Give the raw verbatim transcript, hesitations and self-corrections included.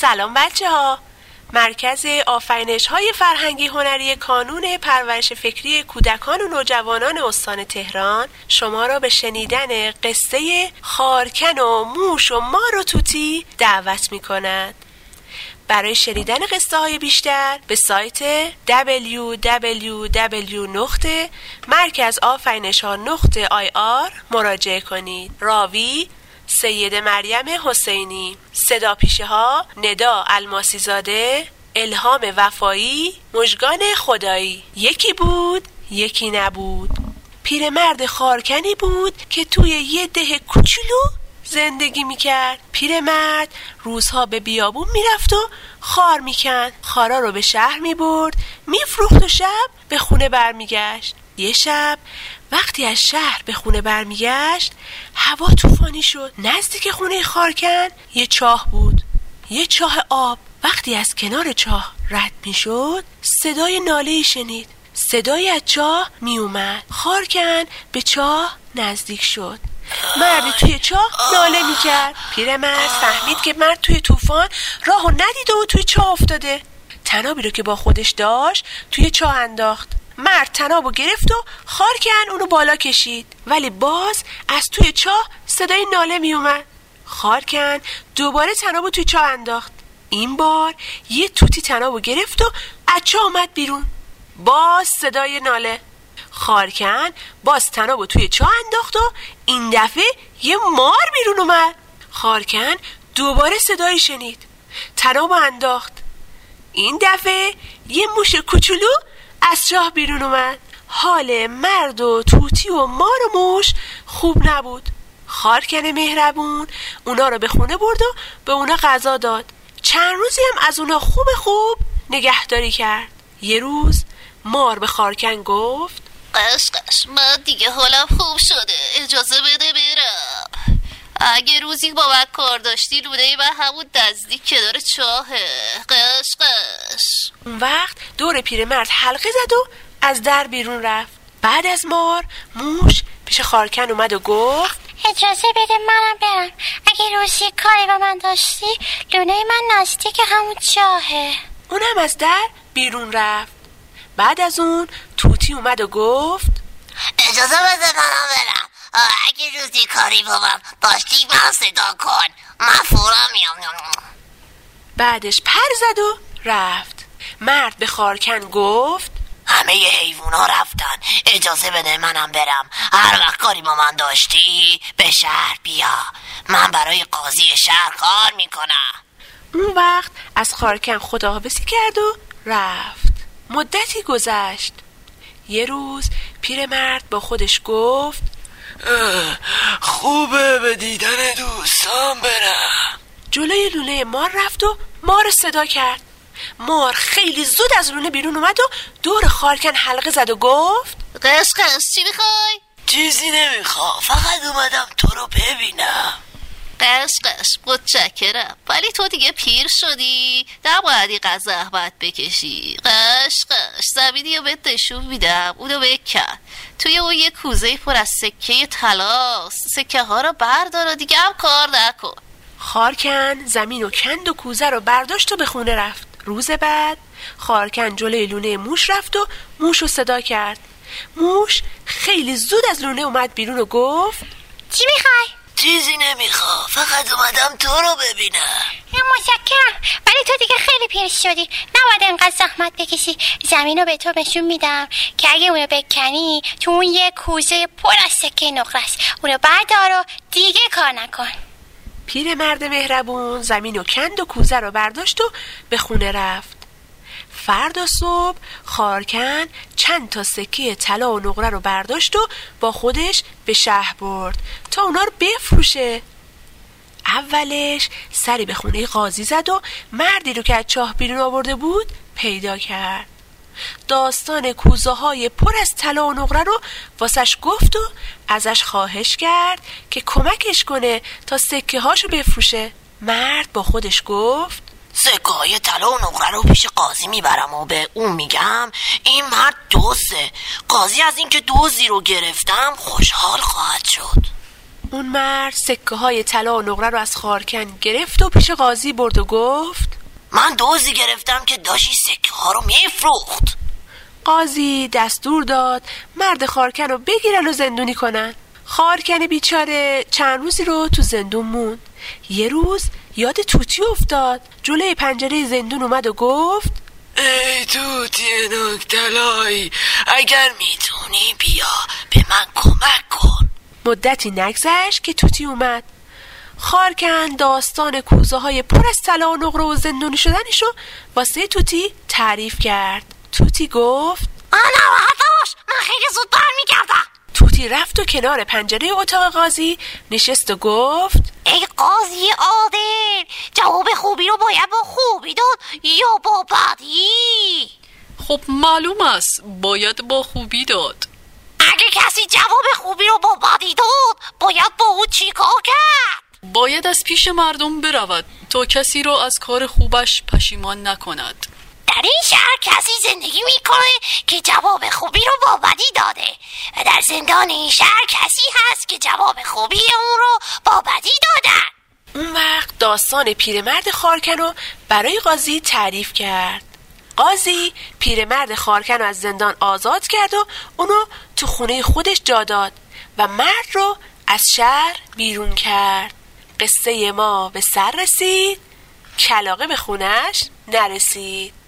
سلام بچه ها. مرکز آفرینش های فرهنگی هنری کانون پرورش فکری کودکان و نوجوانان استان تهران شما را به شنیدن قصه خارکن و موش و مار و طوطی دعوت می کند. برای شنیدن قصه های بیشتر به سایت دبلیو دبلیو دبلیو نقطه مرکز آفرینش ها نقطه آی آر مراجعه کنید. راوی سید مریم حسینی، صدا پیشه ها ندا الماسی زاده، الهام وفایی، مژگان خدایی. یکی بود یکی نبود. پیرمرد خارکنی بود که توی یه ده کوچولو زندگی میکرد. پیرمرد روزها به بیابون میرفت و خار میکند. خارا رو به شهر میبرد، میفروخت و شب به خونه برمیگشت. یه شب وقتی از شهر به خونه برمیگشت هوا طوفانی شد. نزدیک خونه خارکن یه چاه بود، یه چاه آب. وقتی از کنار چاه رد میشد صدای ناله‌ای شنید. صدای از چاه میومد. خارکن به چاه نزدیک شد. مردی توی چاه ناله میکرد. پیرمرد فهمید که مرد توی طوفان راهو ندیده و توی چاه افتاده. طنابی رو که با خودش داشت توی چاه انداخت. مرد طنابو گرفت و خارکن اونو بالا کشید، ولی باز از توی چاه صدای ناله می اومد. خارکن دوباره طنابو توی چاه انداخت. این بار یه طوطی طنابو گرفت و از چاه اومد بیرون. باز صدای ناله. خارکن باز طنابو توی چاه انداخت و این دفعه یه مار بیرون اومد. خارکن دوباره صدای شنید. طنابو انداخت. این دفعه یه موش کوچولو از چاه بیرون اومد. حال مرد و طوطی و مار و موش خوب نبود. خارکن مهربون اونا رو به خونه برد و به اونا غذا داد. چند روزی هم از اونا خوب خوب نگهداری کرد. یه روز مار به خارکن گفت قش قش من دیگه حالم خوب شده، اجازه بده برم. اگه روزی با من کار داشتی لونه من همون نزدیک کنار چاهه. قش قش. اون وقت دور پیرمرد حلقه زد و از در بیرون رفت. بعد از مار موش پیش خارکن اومد و گفت اجازه بده منم برم. اگه روزی کاری با من داشتی لونه من نزدیک همون چاهه. اونم از در بیرون رفت. بعد از اون طوطی اومد و گفت اجازه بده منم برم. اگه روزی کاری با من داشتی من صدا کن، من فورا میام. بعدش پر زد و رفت. مرد به خارکن گفت همه ی حیوونا رفتن، اجازه بده منم برم. هر وقت کاری با من داشتی به شهر بیا، من برای قاضی شهر کار میکنم. اون وقت از خارکن خداحافظی کرد و رفت. مدتی گذشت. یه روز پیرمرد با خودش گفت خوبه به دیدن دوستان برم. جلوی لونه مار رفت و مار صدا کرد. مار خیلی زود از لونه بیرون اومد و دور خارکن حلقه زد و گفت قش قش چی میخوای؟ چیزی نمیخوام، فقط اومدم تو رو ببینم. قش قش متشکرم، ولی تو دیگه پیر شدی، نبایدی قضا زحمت بکشی. قش قش زمینی رو بهت نشون میدم، اونو بکن. توی اون یه کوزه پر از سکه طلاست. سکه ها رو بردار و دیگه هم کار نکن. خارکن زمین و کند و کوزه رو برداشت و به خونه رفت. روز بعد خارکن جلوی لونه موش رفت و موش رو صدا کرد. موش خیلی زود از لونه اومد بیرون و گفت چی میخوای؟ چیزی نمیخوام، فقط اومدم تو رو ببینم. متشکرم، ولی تو دیگه خیلی پیر شدی، نباید انقدر زحمت بکشی. زمین رو به تو نشون میدم که اگه اونو بکنی تو اون یه کوزه پر از سکه نقره است. اونو بردار و دیگه کار نکن. پیرمرد مهربون زمین و کند و کوزه رو برداشت و به خونه رفت. فردا صبح خارکن چند تا سکه طلا و نقره رو برداشت و با خودش به شهر برد تا اونا رو بفروشه. اولش سری به خونه قاضی زد و مردی رو که از چاه بیرون آورده بود پیدا کرد. داستان کوزه های پر از طلا و نقره رو واسش گفت و ازش خواهش کرد که کمکش کنه تا سکه هاشو بفروشه. مرد با خودش گفت سکه های طلا و نقره رو پیش قاضی میبرم و به اون میگم این مرد دزده. قاضی از اینکه دزدی رو گرفتم خوشحال خواهد شد. اون مرد سکه های طلا و نقره رو از خارکن گرفت و پیش قاضی برد و گفت من دوزی گرفتم که داشت این سکه ها رو میفروخت. قاضی دستور داد مرد خارکن رو بگیرن و زندونی کنن. خارکن بیچاره چند روزی رو تو زندون موند. یه روز یاد توتی افتاد، جلوی پنجره زندون اومد و گفت ای توتی نکتلایی، اگر میتونی بیا به من کمک کن. مدتی نگذشت که توتی اومد. خارکن داستان کوزه های پر از طلا و نقره و زندونی شدنشو واسه توتی تعریف کرد. توتی گفت آنا برداشت، من خیلی زود برمیگردم. توتی رفت و کنار پنجره اتاق قاضی نشست و گفت ای قاضی عادل، جواب خوبی رو باید با خوبی داد یا با بدی؟ خب معلوم است باید با خوبی داد. اگه کسی جواب خوبی رو با بدی داد باید با او چی کار کرد؟ باید از پیش مردم برود تا کسی رو از کار خوبش پشیمان نکند. در این شهر کسی زندگی میکنه که جواب خوبی رو با بدی داده و در زندان این شهر کسی هست که جواب خوبی اون رو با بدی دادن. اون وقت داستان پیرمرد خارکن رو برای قاضی تعریف کرد. قاضی پیرمرد خارکن رو از زندان آزاد کرد و اونو تو خونه خودش جا داد و مرد رو از شهر بیرون کرد. قصه ما به سر رسید، کلاغه به خونش نرسید.